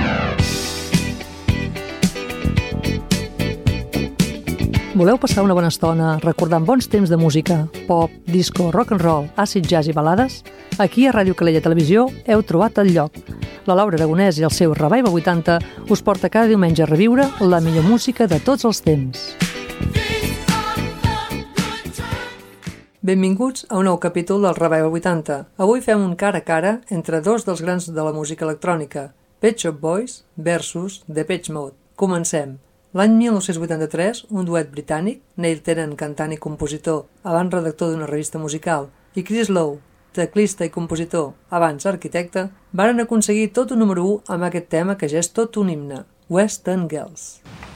Voleu passar una bona estona recordant bons temps de música, pop, disco, rock and roll, acid jazz i balades? Aquí a Ràdio Calella Televisió heu trobat el lloc. La Laura Aragonès i el seu Revival 80 us porta cada diumenge a reviure la millor música de tots els temps. Benvinguts a un nou capítol del Revival 80. Avui fem un cara a cara entre dos dels grans de la música electrònica, Pet Shop Boys versus Depeche Mode. Comencem. L'any 1983, un duet britànic, Neil Tennant, cantant i compositor, abans redactor d'una revista musical, i Chris Lowe, teclista i compositor, abans arquitecte, varen aconseguir tot un número 1 amb aquest tema que ja és tot un himne, West End Girls.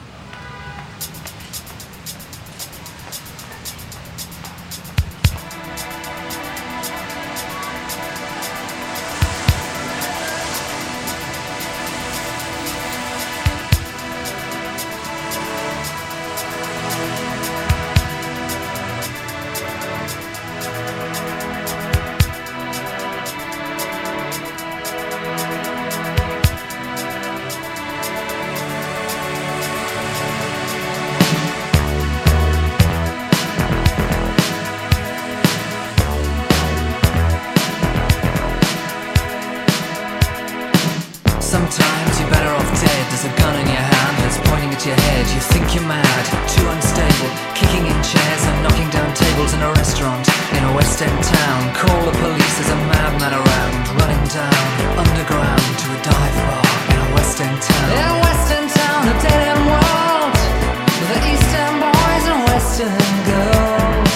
Sometimes you're better off dead. There's a gun in your hand that's pointing at your head. You think you're mad, too unstable, kicking in chairs and knocking down tables in a restaurant in a West End town. Call the police, there's a madman around, running down underground to a dive bar in a West End town. In a West End town, a dead end world, with the East End boys and West End girls.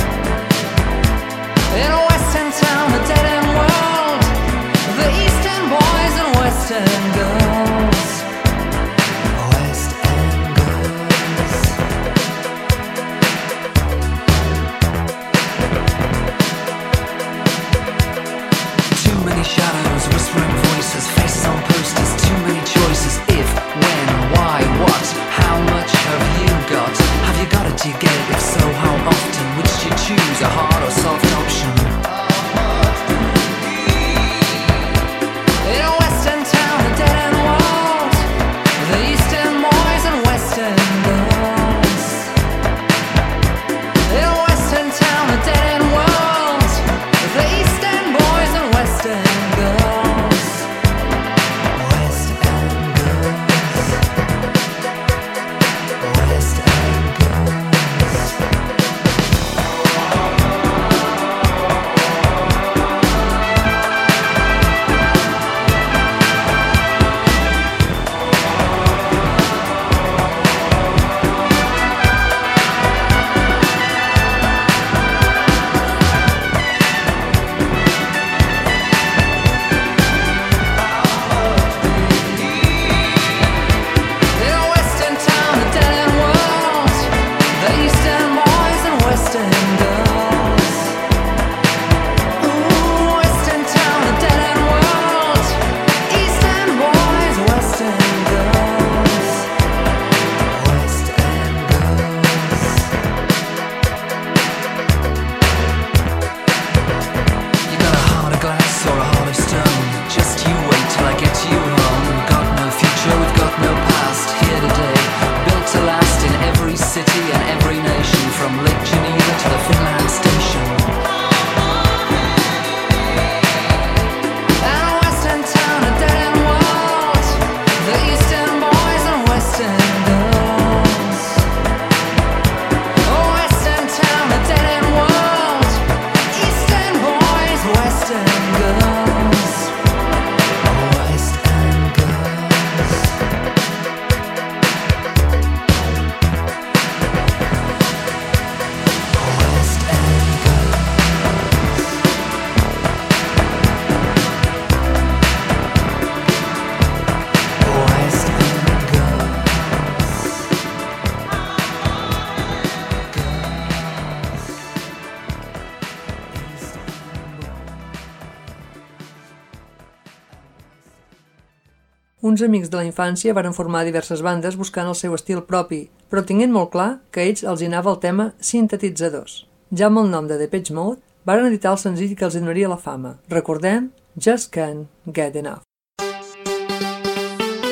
In a West End town, a dead end world, with the East End boys and West End girls. West End girls. Too many shadows, whispering voices, faces on posters, too many choices. If, when, why, what, how much have you got? Have you got it, do you get it? If so, how often? Which do you choose, a hard or soft option? In a West End town, a dead end world, the East End boys and West End girls. In a West End town, a dead end world, the East End boys and West End girls. West End girls. West End girls. In a West End town, a dead end world, the East End boys and West End girls. Ooh, West End town, a dead end world, East End boys, West End girls. West End girls. You got a heart of glass or a heart of stone. Just you wait till I get you home. We've got no future, we've got no past. Here today, built to last in every city and every nation, from Lake Geneva to the Finland station. And a West End town, a dead end world, the East End boys and West End girls. Oh, West End town, a dead end world, East End boys, West End girls. West End girls. West End girls. West End Uns amics de la infància varen formar diverses bandes buscant el seu estil propi, però tinguent molt clar que a ells els hi anava el tema sintetitzadors. Ja amb el nom de Depeche Mode, varen editar el senzill que els donaria la fama. Recordem Just Can't Get Enough.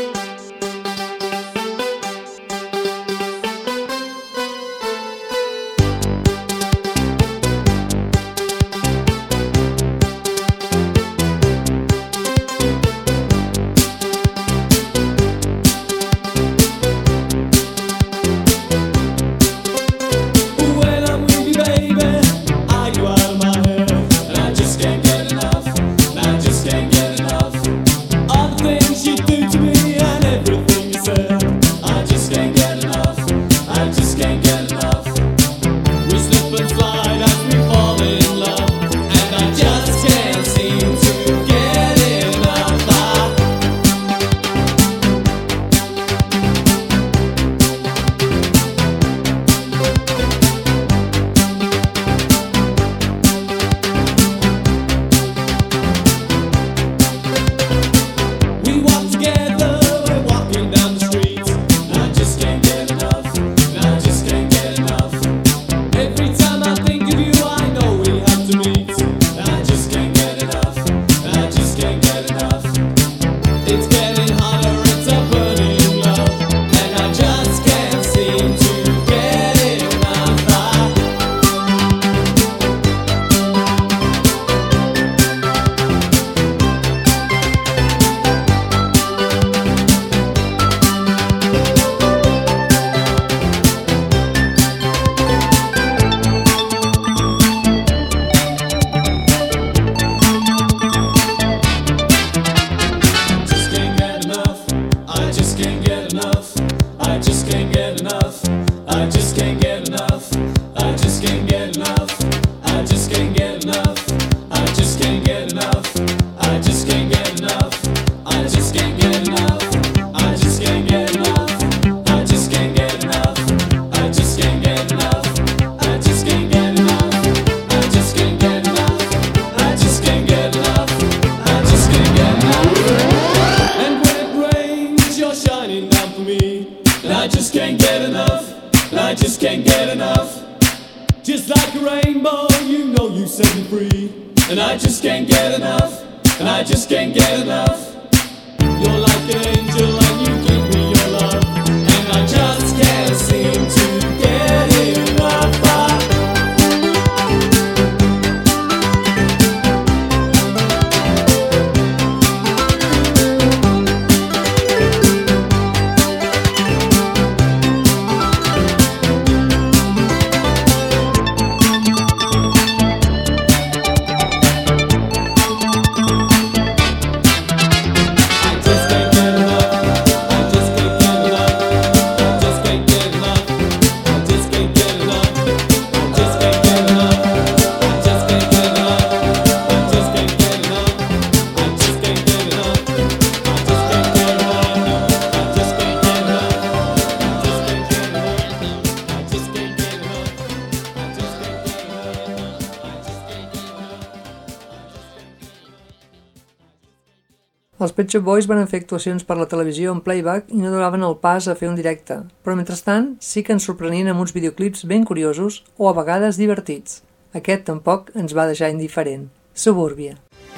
Els Pet Shop Boys van fer actuacions per la televisió en playback i no donaven el pas a fer un directe, però mentrestant sí que ens sorprenien amb uns videoclips ben curiosos o a vegades divertits. Aquest tampoc ens va deixar indiferent. Suburbia.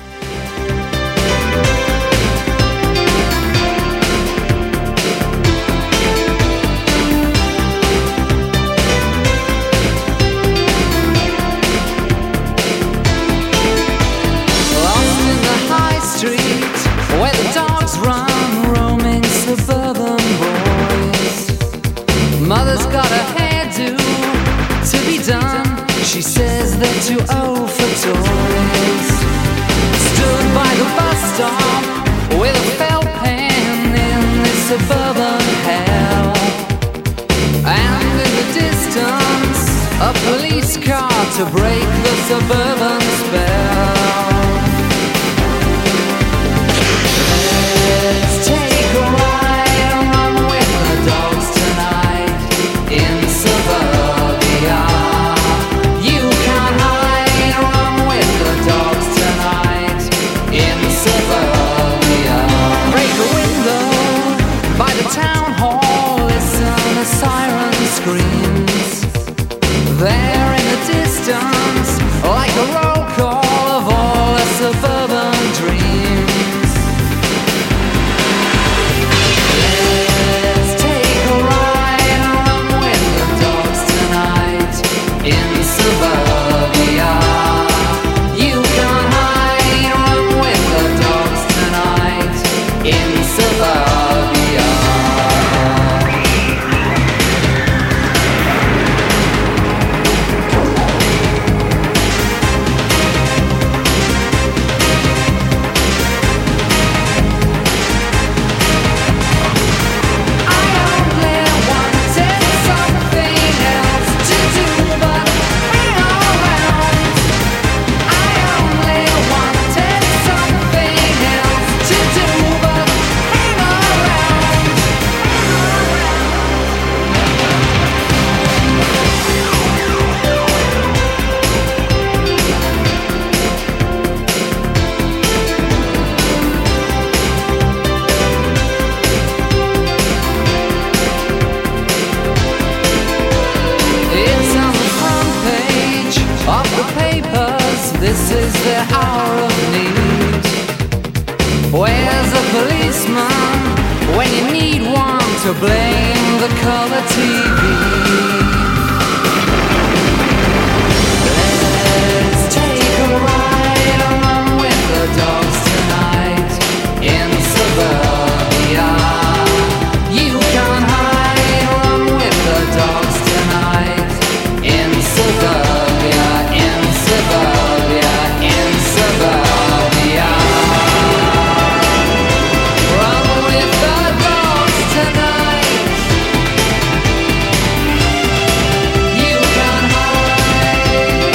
Where the dogs run, roaming suburban boys. Mother's got a hairdo to be done. She says they're too old for toys. Stood by the bus stop with a felt pen in this suburban hell. And in the distance, a police car to break the suburban spell. Let's take a ride and run with the dogs tonight in suburbia. You can't hide, run with the dogs tonight in suburbia. Break a window by the town hall, listen a siren screams. There in the distance, like a roll call of all the suburban dreams. So blame the color TV. Let's take a ride along with the dogs tonight in suburbia. You can't hide along with the dogs tonight in suburbia, in suburbia, in suburbia. Run with the dogs tonight. You can't hide.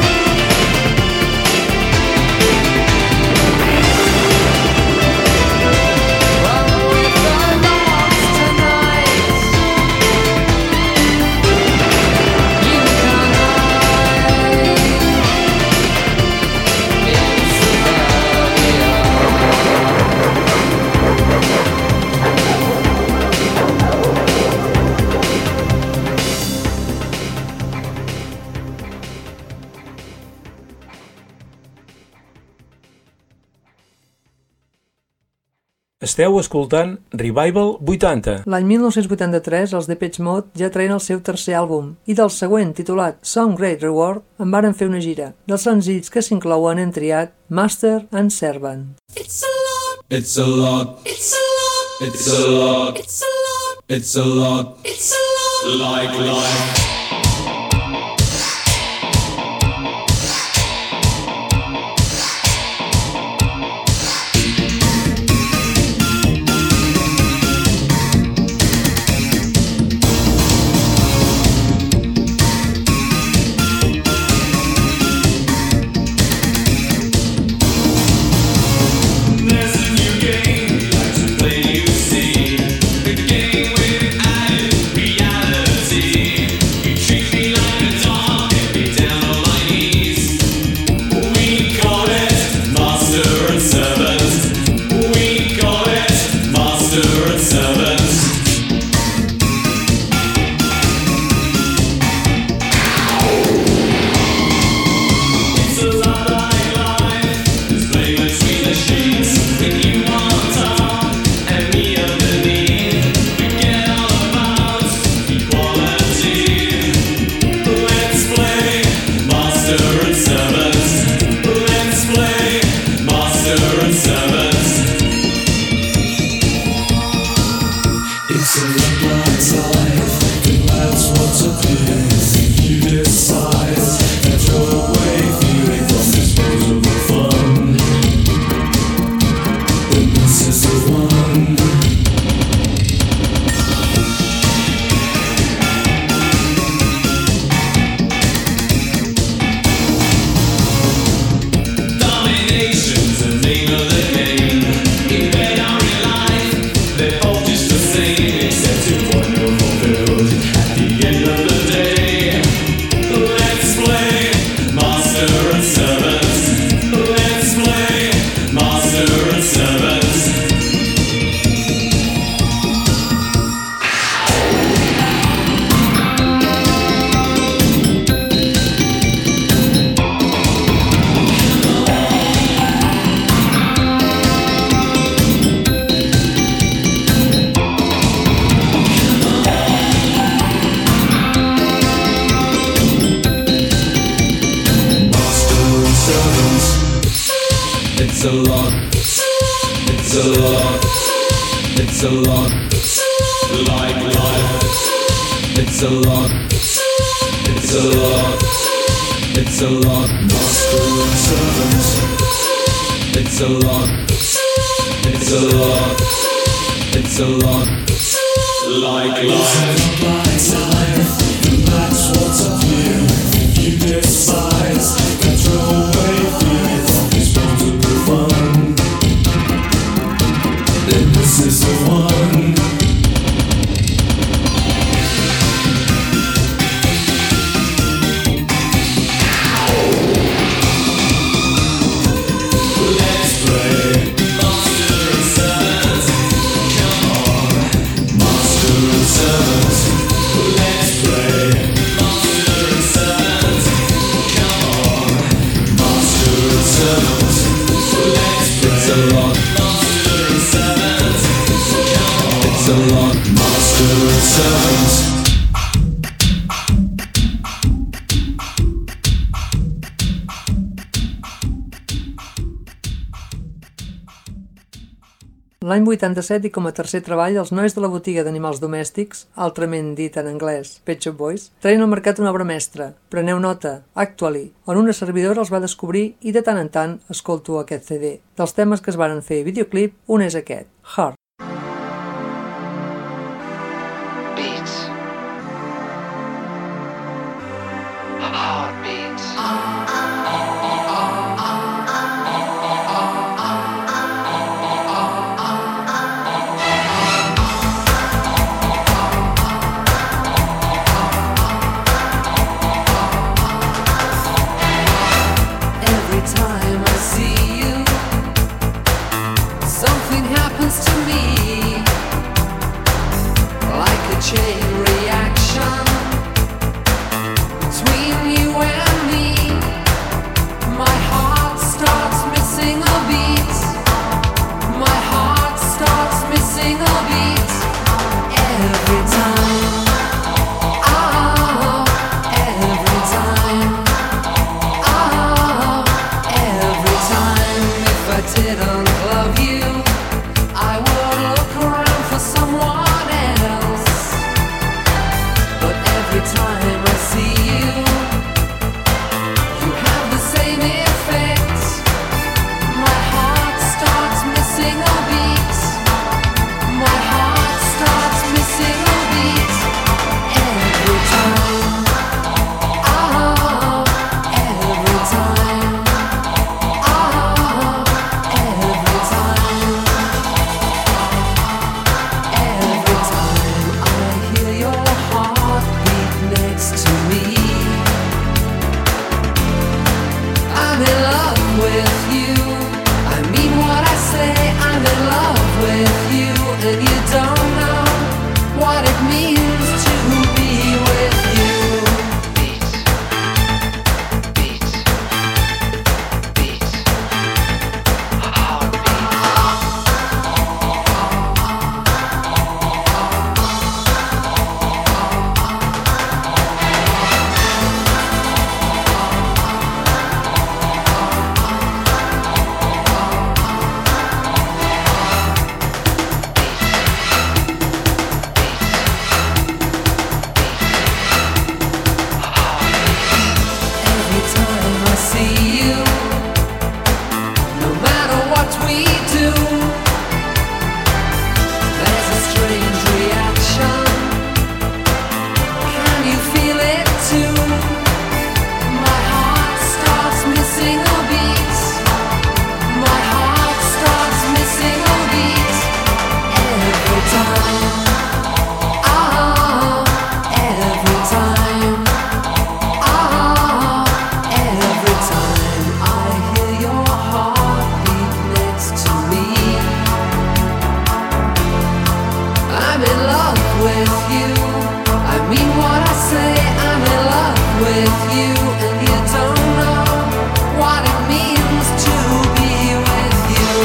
Run with the dogs tonight. You can't hide. In suburbia. Esteu escoltant Revival 80. L'any 1983, els Depeche Mode ja traien el seu tercer àlbum i del següent, titulat Some Great Reward, en varen fer una gira. Dels senzills que s'inclouen hem triat Master and Servant. It's a lot. It's a lot. It's a lot. It's a lot. It's a lot. It's a lot. It's a lot. Like life. There's a new game we like to play, you see. The game with added reality. You treat me like a dog and be down on my knees. We call it master and servant. We call it master and servant. It's a lot like life. Let's play between the sheets. When you on top and me underneath, we get all about equality. Let's play master and servant. Let's play master and servant. It's a lot like life, and that's what's appealing. You decide and throw away feeling from disposable fun. And this is the one. Domination's the name of the game. Even our real life, they're all just the same, except to one you're fulfilled at the end of the day. Let's play master and servant. Let's play master and servant. Master and servant. It's a lot. It's a lot. It's a lot. Like life. It's a lot. It's a lot. It's a lot. Master and servant. It's a lot. It's a lot. It's a lot. Like life. And that's what's appealing. You despise and throw away feeling from disposable fun. Then this is the one. Let's play master and servant. Come on, master and servant. Let's play master and servant. Come on, master and servant. Let's play. It's a lot. Master and servant. Come L'any 87 i com a tercer treball, els nois de la botiga d'animals domèstics, altrament dit en anglès Pet Shop Boys, treien al mercat una obra mestra, preneu nota, Actually, on una servidora els va descobrir i de tant en tant escolto aquest CD. Dels temes que es varen fer videoclip, un és aquest, Heart. Beats. Heartbeats. Every time I see you, something happens to me, like a chain reaction between you and me. My heart starts missing a beat. My heart starts missing a beat. Every time. Ah, every time. Ah, every time. If I didn't love you, I would look around for someone else. But every time I see you, you have the same effect. My heart starts missing a beat. My heart starts missing a beat. Every time. Ah, every time. Ah, every time. Every time I hear your heartbeat next to me, I'm in love with you. I mean what I say, I'm in love with you, and you don't know what it means to be with you. Beats, beats, beats, heartbeats. Every time I see you, no matter what we do, there's a strange reaction. Can you feel it too? My heart starts missing a beat. My heart starts missing a beat. Every time. Ah, every time. Ah, every time I hear your heartbeat next to me, I'm in love with you. I mean what I say, I'm in love with you, and you don't know what it means to be with you.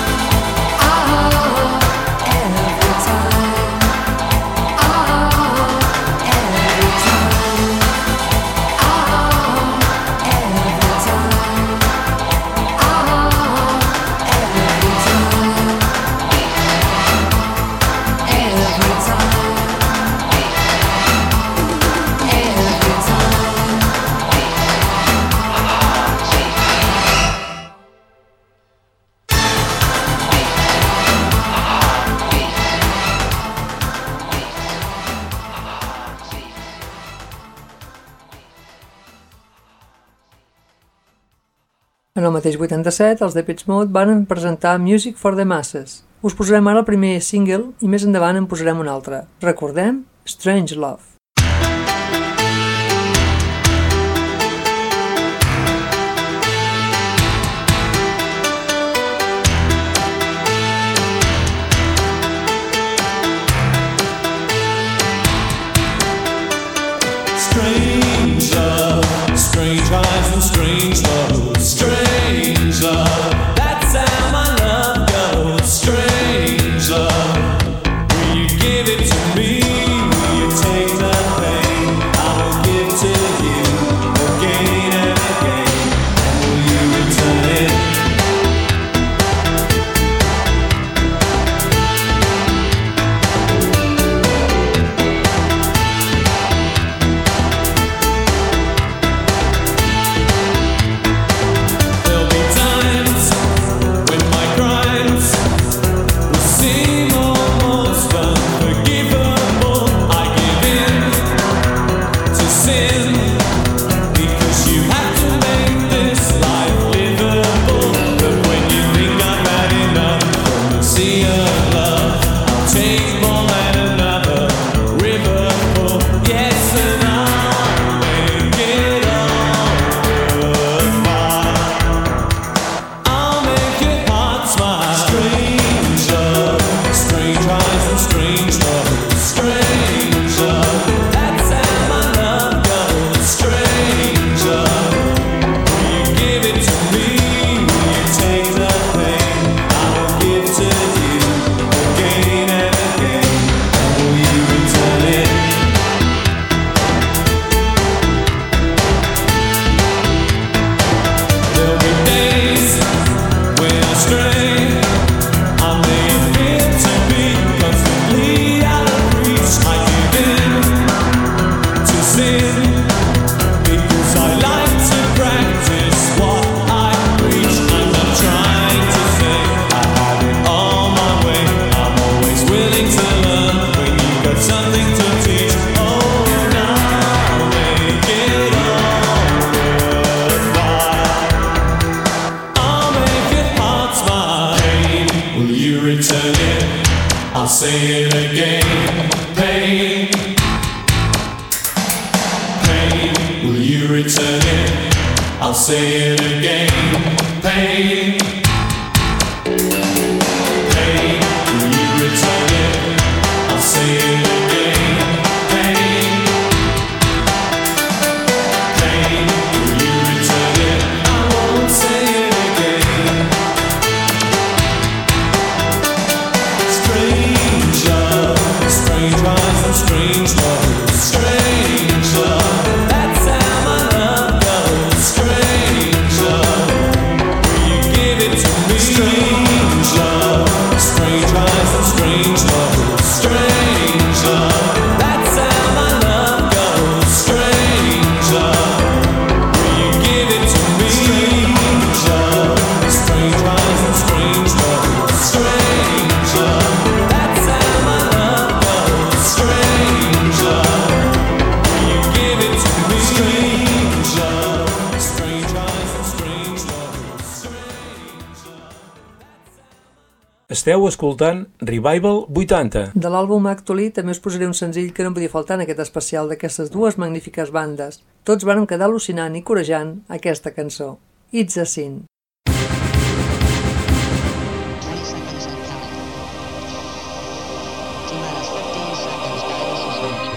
Ah, every time. Ah, every time. Ah, every time. Ah, every time. Every time. Every time. En el mateix 87, els Depeche Mode van presentar Music for the Masses. Us posarem ara el primer single i més endavant en posarem un altre. Recordem Strange Love. Strange love, strange eyes and strange love, strange love. That's how my love goes. Strange love, will you give it to me? Will you take the say it again. Pain, pain, will you return it? I'll say it again. Pain, pain, will you return it? I'll say it again. Pain, pain, will you return it? I won't say it again. Strange love, strange rise and strange love, strange love. That's how my love goes. Strange love, will you give it to me? Strange love, strange rise and strange love, strange love. That's how my love goes. Strange love, will you give it to me? Strange love, strange rise and strange love, strange love. That's how my love goes. Strange love, will you give it to me? Strange love, strange rise and strange love, strange love. Esteu escoltant Revival 80. De l'àlbum Actually també us posaré un senzill que no podia faltar en aquest especial d'aquestes dues magnífiques bandes. Tots vàrem quedar al·lucinant i corejant aquesta cançó. It's a Sin. 20 seconds and counting. T-minus 15 seconds. Guidance is launching.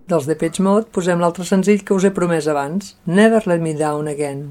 Dels Depeche Mode posem l'altre senzill que us he promès abans, Never Let Me Down Again.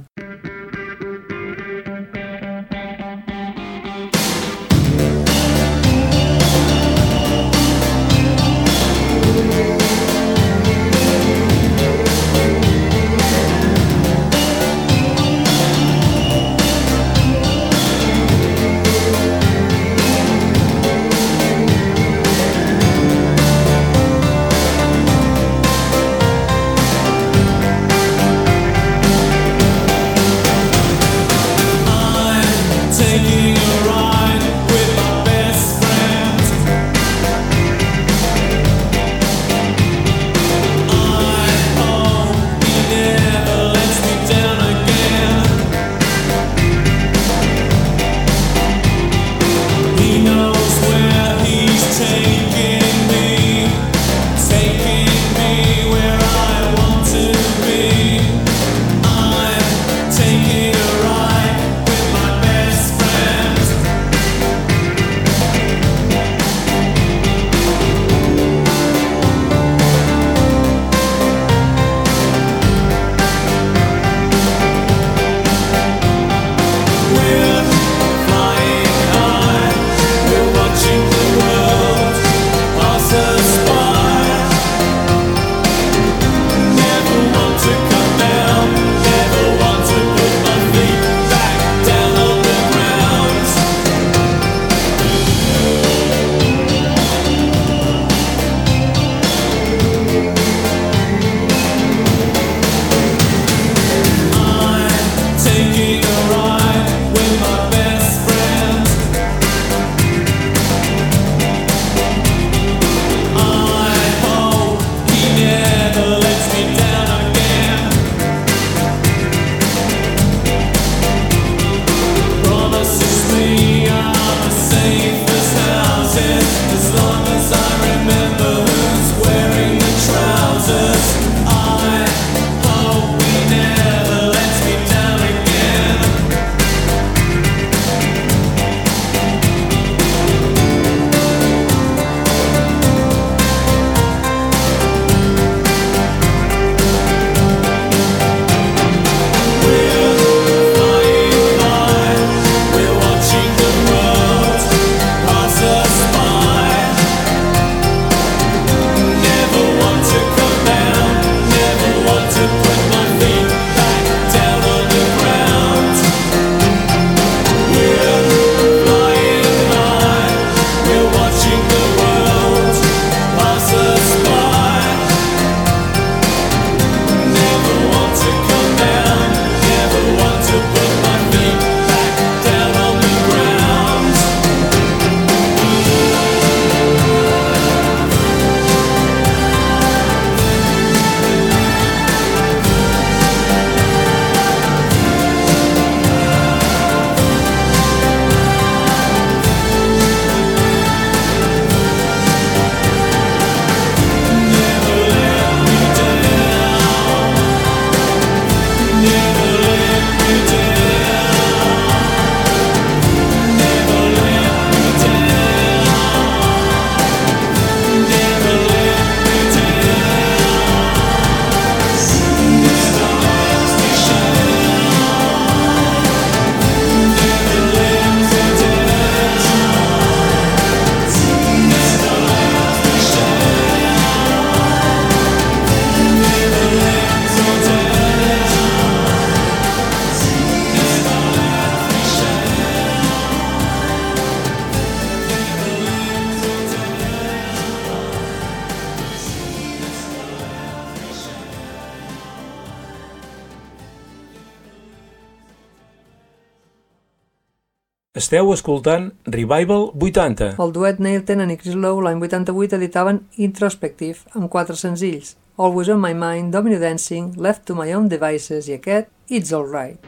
Esteu escoltant Revival 80. El duet Neil Tennant i Chris Lowe l'any 88 editaven Introspective amb 4 senzills: Always on My Mind, Domino Dancing, Left to My Own Devices i aquest It's Alright.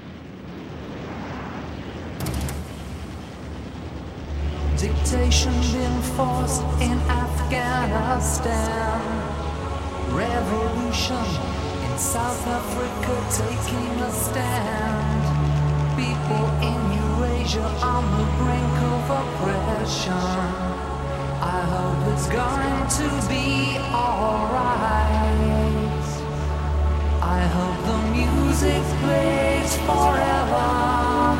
Dictation being forced in Afghanistan. Revolution in South Africa taking a stand. People in Eurasia on the brink of oppression. I hope it's going to be alright. I hope the music plays forever.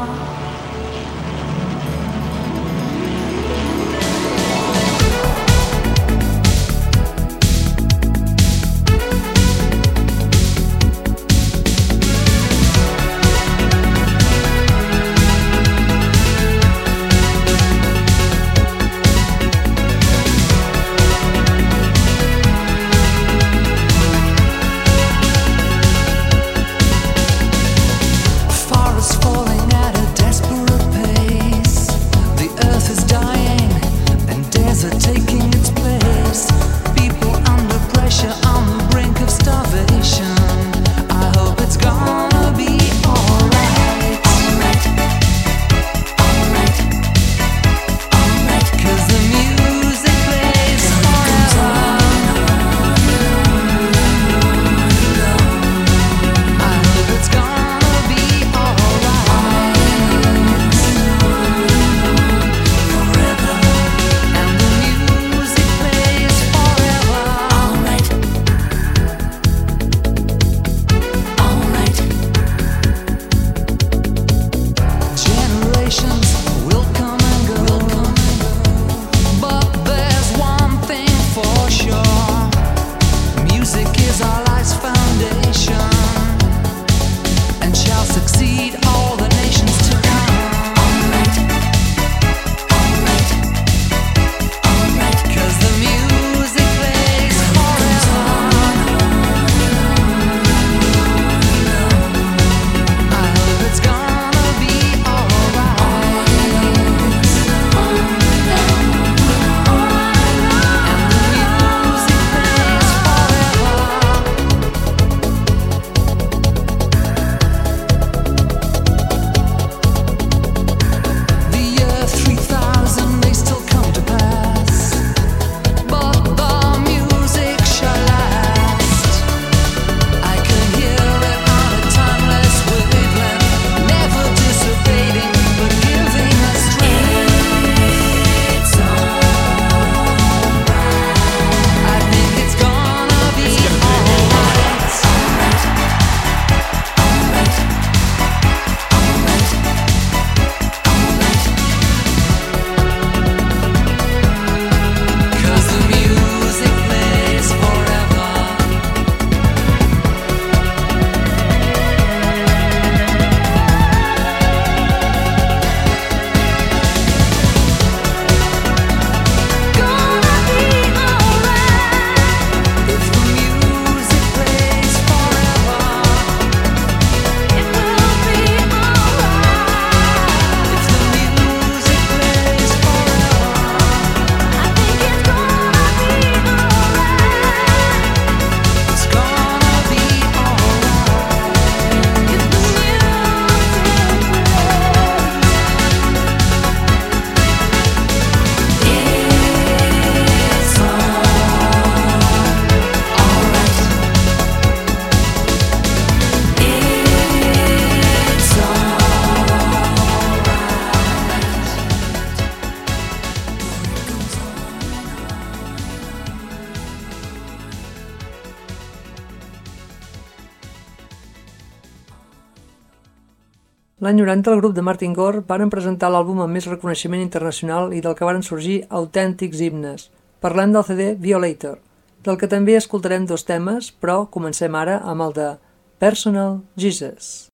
L'any 90 el grup de Martin Gore varen presentar l'àlbum amb més reconeixement internacional i del que varen sorgir autèntics himnes, parlant del CD Violator, del que també escoltarem dos temes, però comencem ara amb el de Personal Jesus.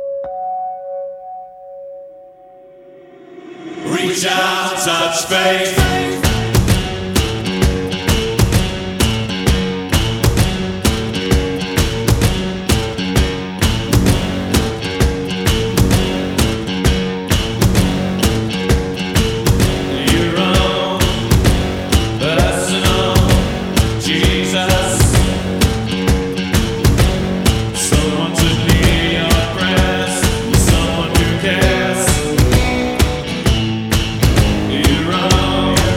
Reach out, touch faith. You're wrong.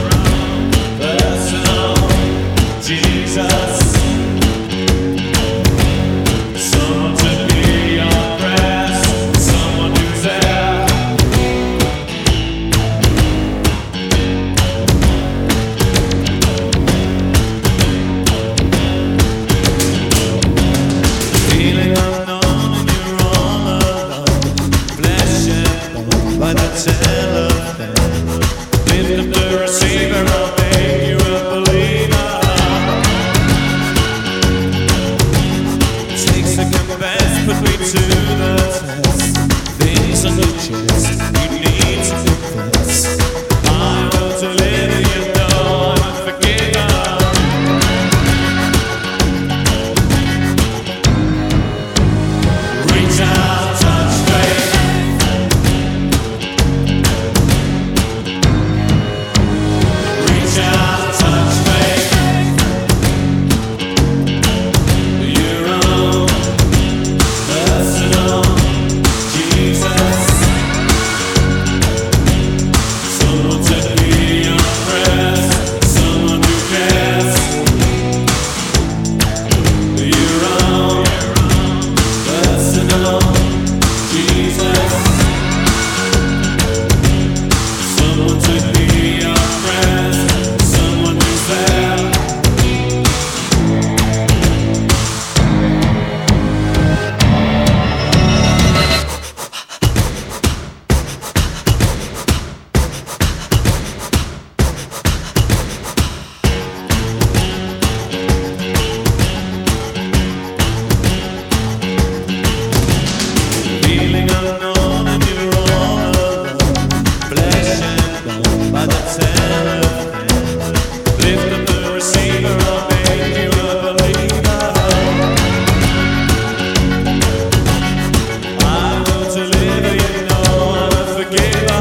cellophane. Lift up the receiver, I'll make you a believer. Take second best, put me to the test. Things on your chest, you need to confess. I want to live, you know I'm a forgiver. Reach out, touch faith. Reach out, touch faith. Your own personal Jesus. Someone to hear your prayers, someone who cares. Your own personal Jesus. Someone to hear your prayers, someone who's there. Feeling unknown and you're all alone. Flesh and bone by the telephone. Lift up the receiver, I'll make you a believer. I want to live, you know I'm a forgiver.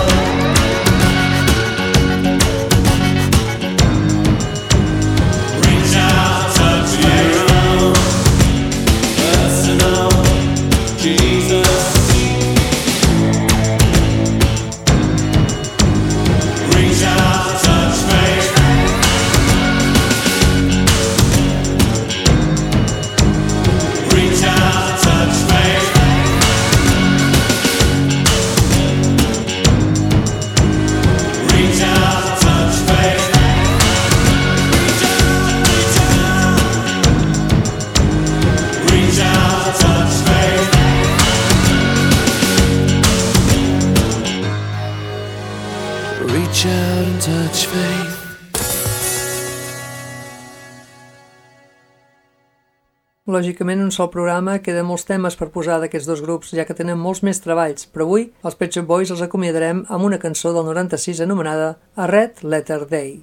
Reach out, touch your own personal Jesus. Reach out, touch faith. Reach out, touch faith. Reach out, touch faith. Reach out, touch faith. Reach out and touch faith. Lògicament, un sol programa queden molts temes per posar d'aquests dos grups, ja que tenen molts més treballs, però avui els Pet Shop Boys els acomiadarem amb una cançó del 96 anomenada A Red Letter Day.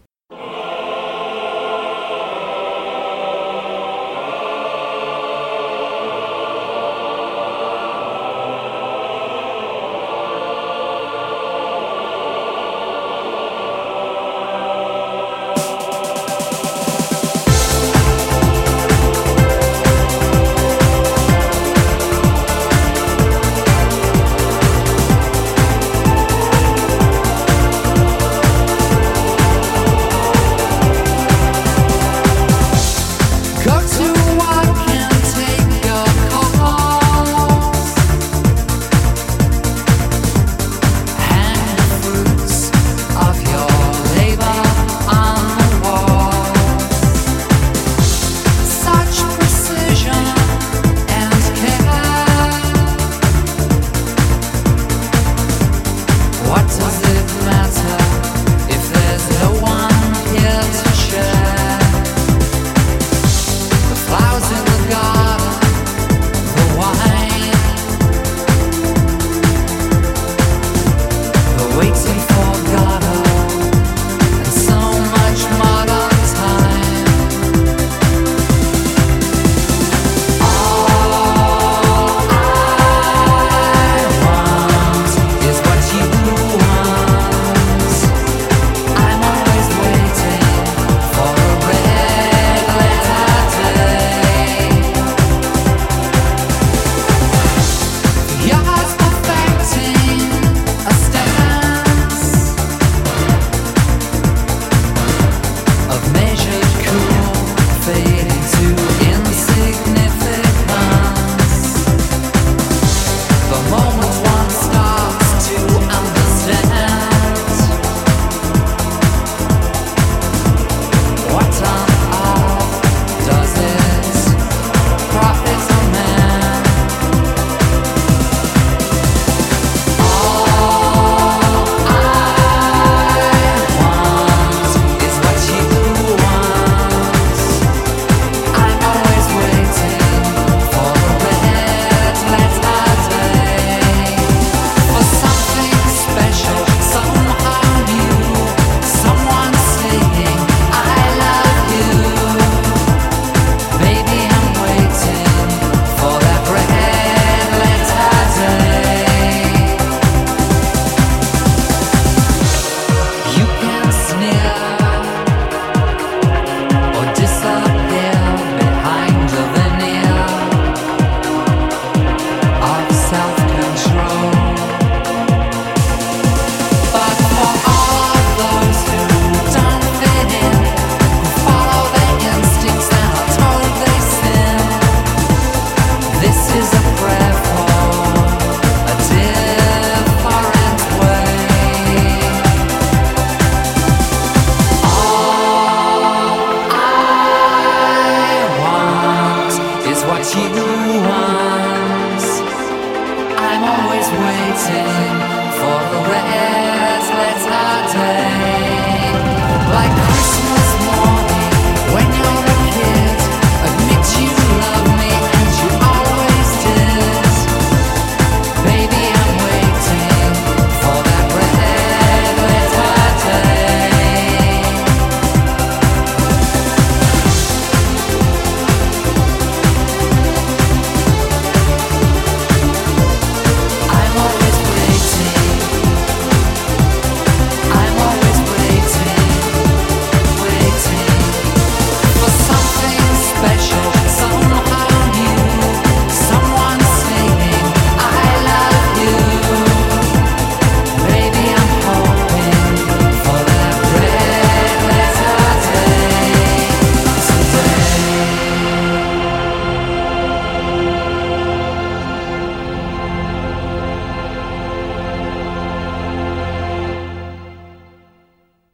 Your heart's perfecting a stance.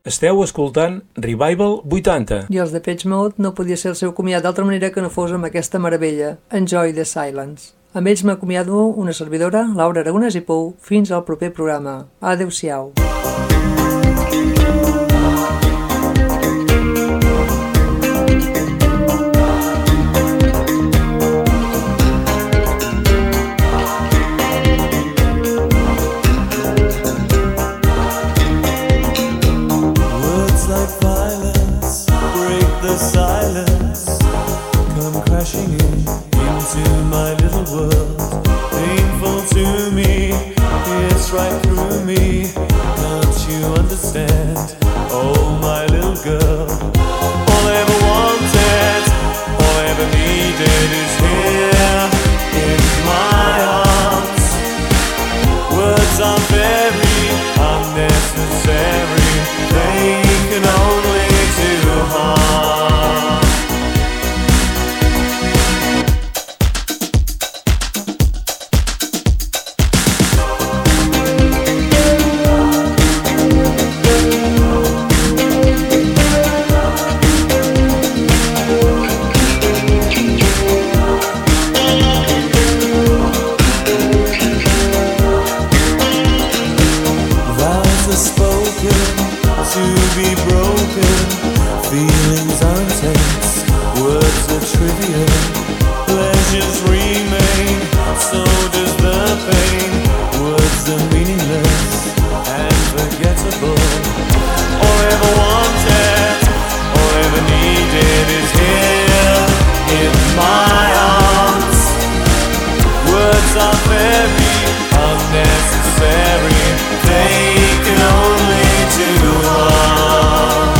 Esteu escoltant Revival 80. I els Depeche Mode no podia ser el seu comiat d'altra manera que no fos amb aquesta meravella, Enjoy the Silence. Amb ells m'acomiado una servidora, Laura Aragonès i Pou, fins al proper programa. Adéu-siau. Words like violence break the silence, come crashing into my little world. Painful to me, it's right through me. Can't you understand? Oh, my little girl. All I ever wanted, all I ever needed is here in my arms. Words are very unnecessary, they can only do harm. Vows are spoken to be broken. Feelings are intense, words are trivial. Pleasures remain, so does the pain. Words are meaningless and forgettable. All I ever wanted, all I ever needed is here in my arms. Words are very unnecessary, they can only do harm.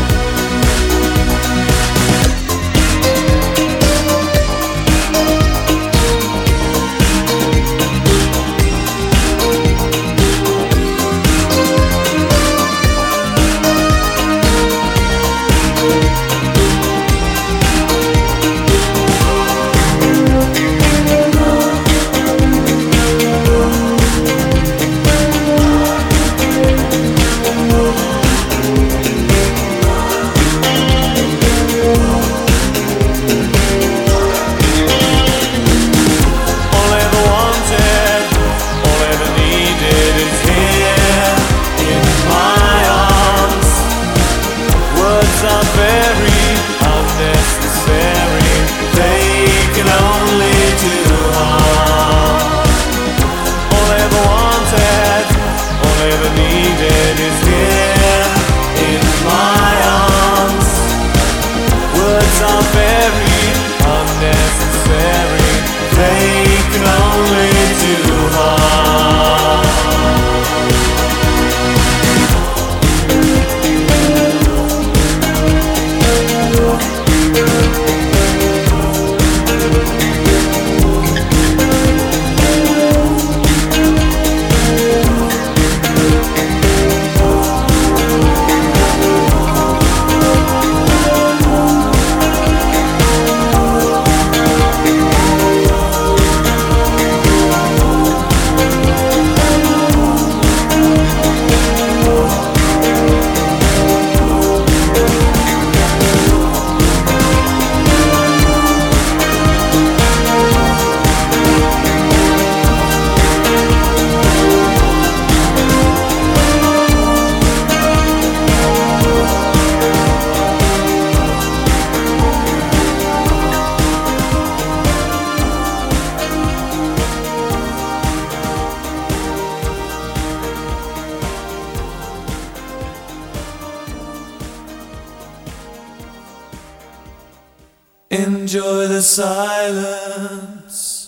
All I ever wanted, all I ever needed is here in my arms. Words are very unnecessary, they can only do harm. All I ever wanted, all I ever needed is here in my arms. Words are very unnecessary, they can only do harm. Enjoy the silence.